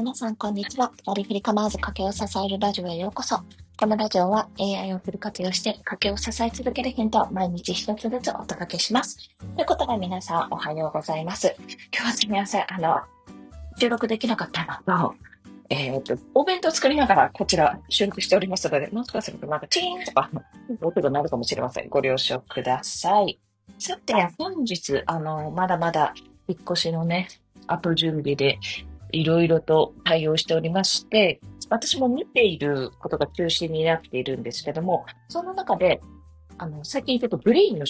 皆さん、こんにちは。バリフリ構わず家計を支えるラジオへようこそ。このラジオは AI をフル活用して家計を支え続けるヒントを毎日一つずつお届けします。ということで皆さんおはようございます。今日はすみません。収録できなかったのと、お弁当作りながらこちら収録しておりますので、もしかするとなんかチーンとか音が鳴るかもしれません。ご了承ください。さて、本日、まだまだ引っ越しのね、後準備でいろいろと対応しておりまして、私も見ていることが中心になっているんですけども、その中で、最近ちょっとブレインの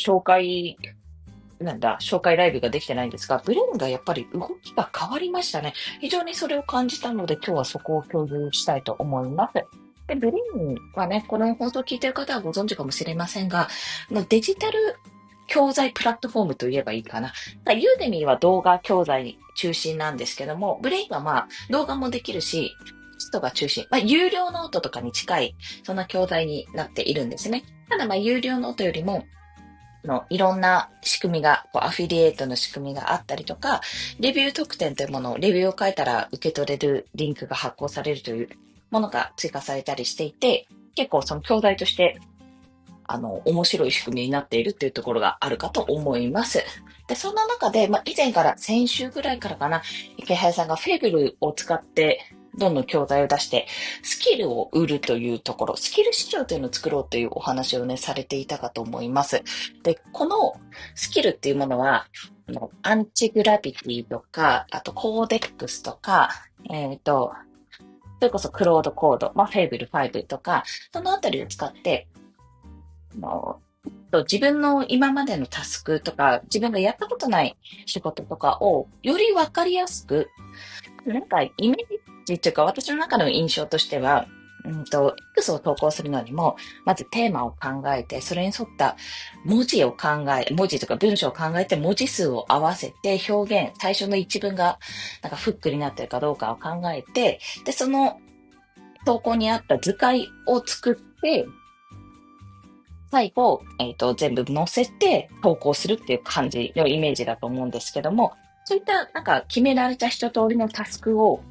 紹介ライブができてないんですが、ブレインがやっぱり動きが変わりましたね。非常にそれを感じたので、今日はそこを共有したいと思います。で、ブレインはね、この放送を聞いている方はご存知かもしれませんが、デジタル教材プラットフォームと言えばいいかな。ユーデミーは動画教材中心なんですけども、ブレインは動画もできるし、テストが中心。有料ノートとかに近い、そんな教材になっているんですね。ただ有料ノートよりも、いろんな仕組みが、アフィリエイトの仕組みがあったりとか、レビュー特典というものを、レビューを書いたら受け取れるリンクが発行されるというものが追加されたりしていて、結構その教材として面白い仕組みになっているっていうところがあるかと思います。で、そんな中で、以前から先週ぐらいからかな、池原さんがフェーブルを使ってどんどん教材を出して、スキルを売るというところ、スキル市場というのを作ろうというお話をね、されていたかと思います。で、このスキルっていうものは、アンチグラビティとか、あとコーデックスとか、それこそクロードコード、フェーブル5とか、そのあたりを使って、自分の今までのタスクとか、自分がやったことない仕事とかをよりわかりやすく、なんかイメージっていうか私の中の印象としては、X を投稿するのにも、まずテーマを考えて、それに沿った文字とか文章を考えて、文字数を合わせて表現、最初の一文がなんかフックになってるかどうかを考えて、で、その投稿にあった図解を作って、最後、全部載せて投稿するっていう感じのイメージだと思うんですけども、そういったなんか決められた一通りのタスクを、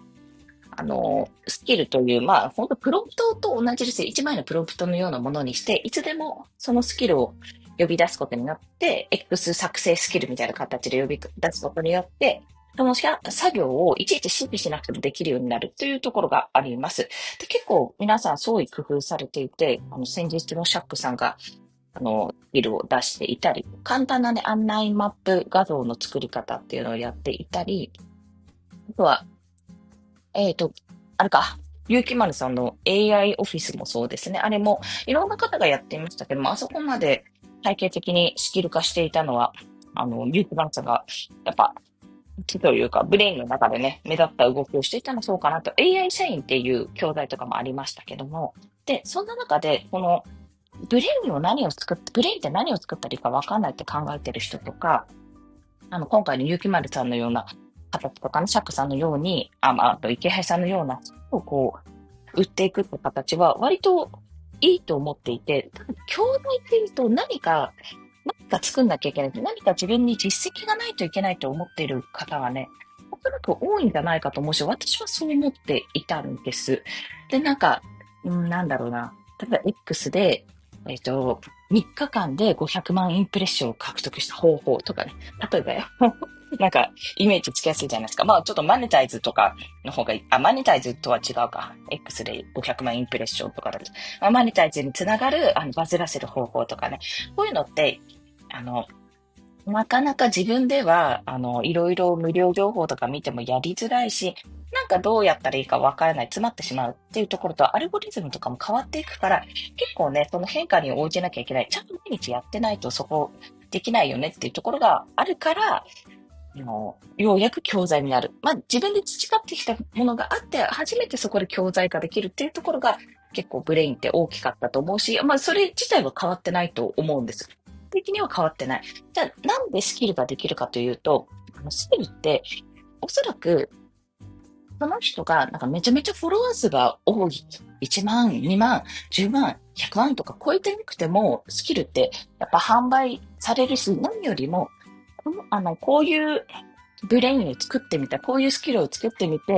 スキルという、本当プロンプトと同じですよ。一枚のプロンプトのようなものにして、いつでもそのスキルを呼び出すことになって、X 作成スキルみたいな形で呼び出すことによって、その作業をいちいち指示しなくてもできるようになるというところがあります。で、結構皆さん創意工夫されていて、先日のシャックさんが、スキルを出していたり、簡単なね、案内マップ画像の作り方っていうのをやっていたり、あとは、あれか、ゆうきまるさんの AI オフィスもそうですね。あれもいろんな方がやっていましたけども、あそこまで体系的にスキル化していたのは、ゆうきまるさんが、やっぱ、というか、ブレインの中でね、目立った動きをしていたのそうかなと。AI 社員っていう教材とかもありましたけども、で、そんな中で、この、ブレインって何を作ったらいいか分かんないって考えてる人とか、今回のゆうきまるさんのような形とかね、シャックさんのように、あと池原さんのような、を売っていくって形は割といいと思っていて、ただ教材っていうと何か作んなきゃいけない。何か自分に実績がないといけないと思っている方がね、おそらく多いんじゃないかと思うし、私はそう思っていたんです。で、なんだろうな。例えば X で、3日間で500万インプレッションを獲得した方法とかね。例えばよ。なんか、イメージつきやすいじゃないですか。ちょっとマネタイズとかの方がいい。マネタイズとは違うか。X で500万インプレッションとかだと。マネタイズにつながる、バズらせる方法とかね。こういうのって、あの、なかなか自分では、いろいろ無料情報とか見てもやりづらいし、なんかどうやったらいいかわからない、詰まってしまうっていうところと、アルゴリズムとかも変わっていくから、結構ね、その変化に応じなきゃいけない。ちゃんと毎日やってないとそこできないよねっていうところがあるから、ようやく教材になる。自分で培ってきたものがあって、初めてそこで教材化できるっていうところが結構ブレインって大きかったと思うし、それ自体は変わってないと思うんです。的には変わってない。じゃあ、なんでスキルができるかというと、スキルって、おそらく、その人が、なんかめちゃめちゃフォロワー数が多い。1万、2万、10万、100万とか超えてなくても、スキルってやっぱ販売されるし、何よりも、こういうブレインを作ってみた、こういうスキルを作ってみて、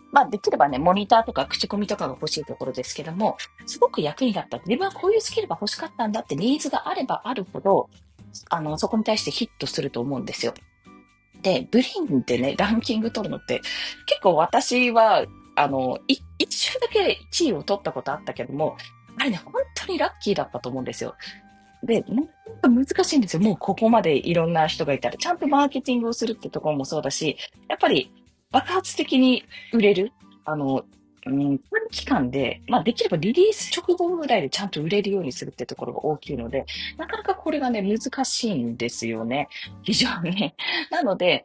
まあ、できればね、モニターとか口コミとかが欲しいところですけども、すごく役に立った。自分はこういうスキルが欲しかったんだってニーズがあればあるほど、そこに対してヒットすると思うんですよ。で、ブレインでね、ランキング取るのって、結構私は、一周だけ1位を取ったことあったけども、あれね、本当にラッキーだったと思うんですよ。で、難しいんですよ。もうここまでいろんな人がいたら、ちゃんとマーケティングをするってところもそうだし、やっぱり爆発的に売れる。あの、短期間で、まあできればリリース直後ぐらいでちゃんと売れるようにするってところが大きいので、なかなかこれがね、難しいんですよね。非常にね。なので、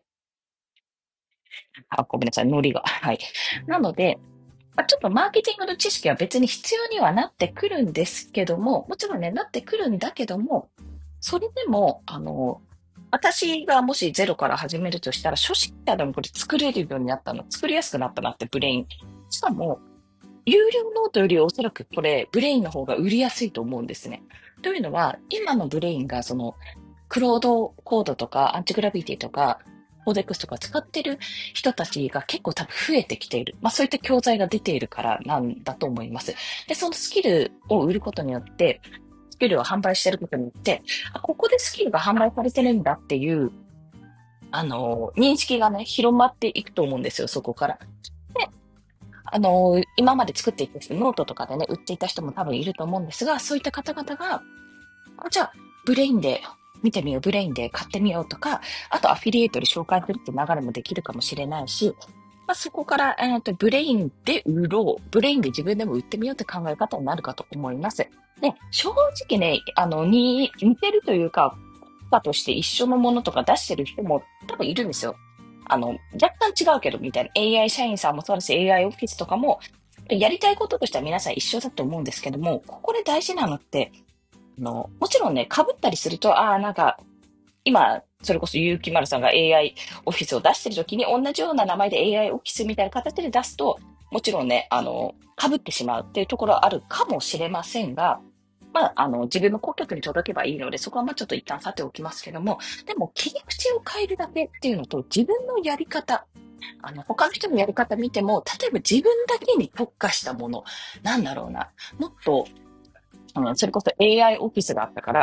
ごめんなさい、ノリが。はい。なので、ちょっとマーケティングの知識は別に必要にはなってくるんですけども、もちろんね、なってくるんだけども、それでも、私がもしゼロから始めるとしたら、初心者でもこれ作れるようになったの、作りやすくなったなってブレイン。しかも、有料ノートよりおそらくこれ、ブレインの方が売りやすいと思うんですね。というのは、今のブレインがクロードコードとか、アンチグラビティとか、コーデックスとか使ってる人たちが結構多分増えてきている。まあそういった教材が出ているからなんだと思います。で、そのスキルを売ることによって、スキルを販売してることによって、ここでスキルが販売されてるんだっていう、認識がね、広まっていくと思うんですよ、そこから。で、今まで作っていた人、ノートとかでね、売っていた人も多分いると思うんですが、そういった方々が、じゃあ、ブレインで見てみよう、ブレインで買ってみようとか、あとアフィリエイトで紹介するって流れもできるかもしれないし、まあ、そこから、ブレインで売ろう、ブレインで自分でも売ってみようって考え方になるかと思います。で、正直ね、似てるというか、他として一緒のものとか出してる人も多分いるんですよ。若干違うけど、みたいな。AI 社員さんもそうだし、AI オフィスとかも、やりたいこととしては皆さん一緒だと思うんですけども、ここで大事なのって、もちろんね、被ったりすると、なんか、今、それこそ結城丸さんが AI オフィスを出してる時に同じような名前で AI オフィスみたいな形で出すと、もちろんね、被ってしまうっていうところはあるかもしれませんが、まあ、自分の顧客に届けばいいので、そこはまあちょっと一旦さておきますけども、でも切り口を変えるだけっていうのと、自分のやり方、他の人のやり方見ても、例えば自分だけに特化したもの、なんだろうな、もっと、それこそ AI オフィスがあったから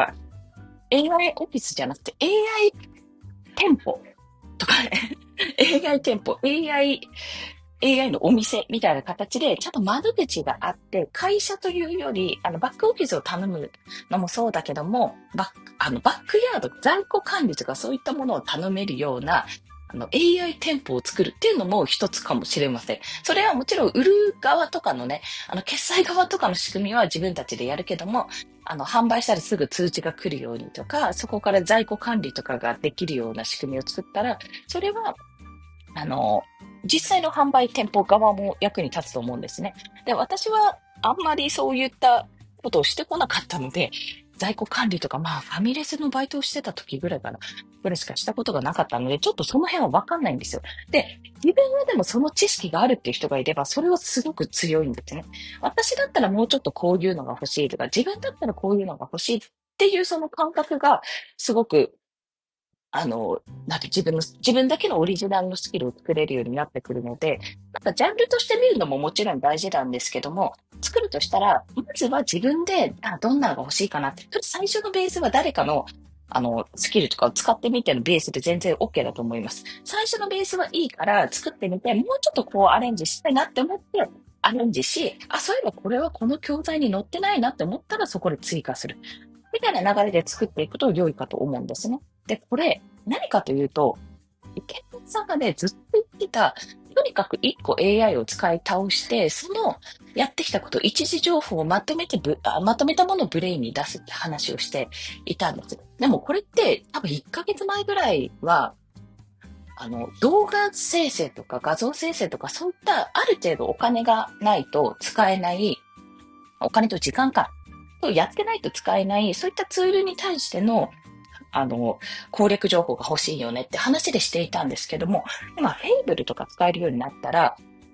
、AI オフィスじゃなくて AI 店舗とかね、AI 店舗、AI のお店みたいな形で、ちゃんと窓口があって、会社というより、バックオフィスを頼むのもそうだけども、バックヤード、在庫管理とかそういったものを頼めるような、AI 店舗を作るっていうのも一つかもしれません。それはもちろん売る側とかのね、決済側とかの仕組みは自分たちでやるけども、販売したらすぐ通知が来るようにとか、そこから在庫管理とかができるような仕組みを作ったら、それはあの、実際の販売店舗側も役に立つと思うんですね。で、私はあんまりそういったことをしてこなかったので、在庫管理とか、まあ、ファミレスのバイトをしてた時ぐらいかな、ぐらいしかしたことがなかったので、ちょっとその辺はわかんないんですよ。で、自分はでもその知識があるっていう人がいれば、それはすごく強いんですね。私だったらもうちょっとこういうのが欲しいとか、自分だったらこういうのが欲しいっていうその感覚がすごくなんか自分だけのオリジナルのスキルを作れるようになってくるので、なんかジャンルとして見るのももちろん大事なんですけども、作るとしたら、まずは自分で、どんなのが欲しいかなって、最初のベースは誰かの、スキルとかを使ってみてのベースで全然 OK だと思います。最初のベースはいいから作ってみて、もうちょっとこうアレンジしたいなって思って、アレンジし、そういえばこれはこの教材に載ってないなって思ったらそこで追加する。みたいな流れで作っていくと良いかと思うんですね。で、これ、何かというと、池本さんがね、ずっと言ってた、とにかく一個 AI を使い倒して、そのやってきたこと、一時情報をまとめたものをブレインに出すって話をしていたんです。でもこれって多分1ヶ月前ぐらいは、動画生成とか画像生成とかそういったある程度お金がないと使えない、お金と時間か、やってないと使えない、そういったツールに対しての攻略情報が欲しいよねって話でしていたんですけども、今、フェイブルとか使えるようになったら、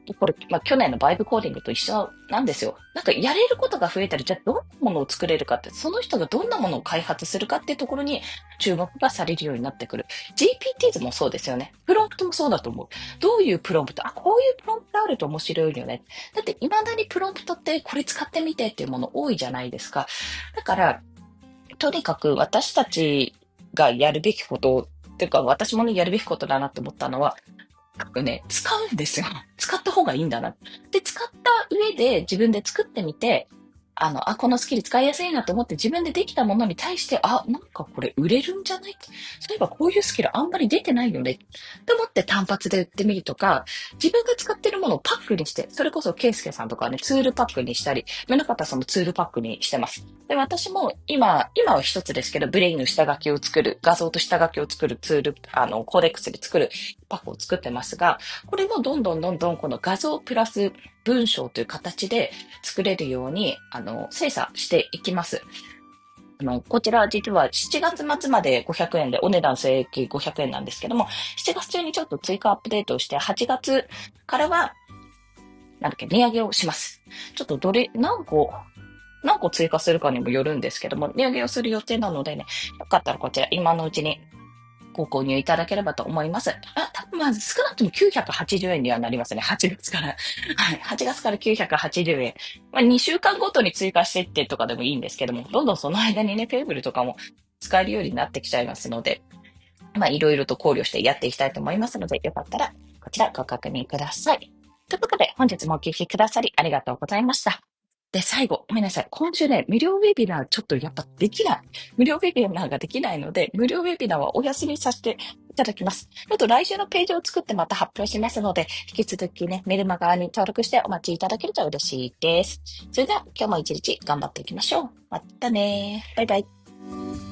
これ、去年のバイブコーディングと一緒なんですよ。なんかやれることが増えたら、じゃあどんなものを作れるかって、その人がどんなものを開発するかっていうところに注目がされるようになってくる。GPTs もそうですよね。プロンプトもそうだと思う。どういうプロンプト、こういうプロンプトあると面白いよね。だって未だにプロンプトってこれ使ってみてっていうもの多いじゃないですか。だから、とにかく私たちがやるべきことっていうか、私もね、やるべきことだなって思ったのは、使うんですよ。使った方がいいんだな。で、使った上で自分で作ってみて、このスキル使いやすいなと思って自分でできたものに対して、なんかこれ売れるんじゃない？そういえばこういうスキルあんまり出てないよね。って思って単発で売ってみるとか、自分が使ってるものをパックにして、それこそケイスケさんとかはね、ツールパックにしたり、宗方さんもツールパックにしてます。で、私も今は一つですけど、ブレインの下書きを作る、画像と下書きを作るツール、コーデックスで作るパックを作ってますが、これもどんどんどんどんこの画像プラス文章という形で作れるように、精査していきます。こちら実は7月末まで500円で、お値段正規500円なんですけども、7月中にちょっと追加アップデートをして、8月からは、値上げをします。ちょっと何個追加するかにもよるんですけども、値上げをする予定なのでね、よかったらこちら今のうちにご購入いただければと思います。多分まず少なくとも980円にはなりますね。8月から。はい。8月から980円。2週間ごとに追加していってとかでもいいんですけども、どんどんその間にね、ペーブルとかも使えるようになってきちゃいますので、いろいろと考慮してやっていきたいと思いますので、よかったらこちらご確認ください。ということで、本日もお聞きくださりありがとうございました。で、最後、ごめんなさい。今週ね、無料ウェビナーちょっとやっぱできない。無料ウェビナーができないので、無料ウェビナーはお休みさせていただきます。ちょっと来週のページを作ってまた発表しますので、引き続きね、メルマガに登録してお待ちいただけると嬉しいです。それでは今日も一日頑張っていきましょう。またね。バイバイ。